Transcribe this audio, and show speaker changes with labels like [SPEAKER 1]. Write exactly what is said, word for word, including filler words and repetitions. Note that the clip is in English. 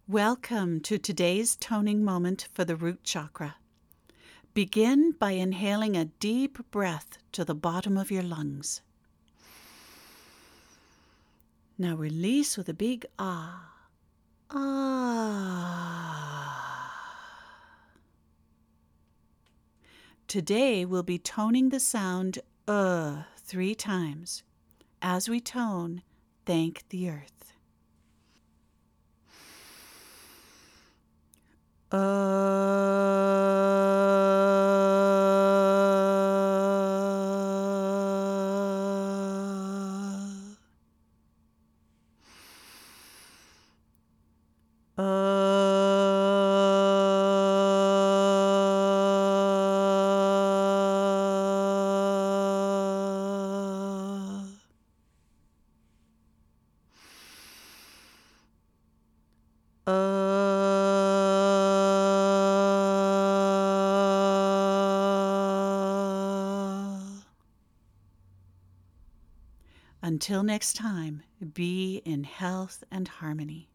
[SPEAKER 1] Welcome to today's toning moment for the root chakra. Begin by inhaling a deep breath to the bottom of your lungs. Now release with a big ah. Ah. Today we'll be toning the sound uh three times. As we tone, thank the earth. Uh. Until next time, be in health and harmony.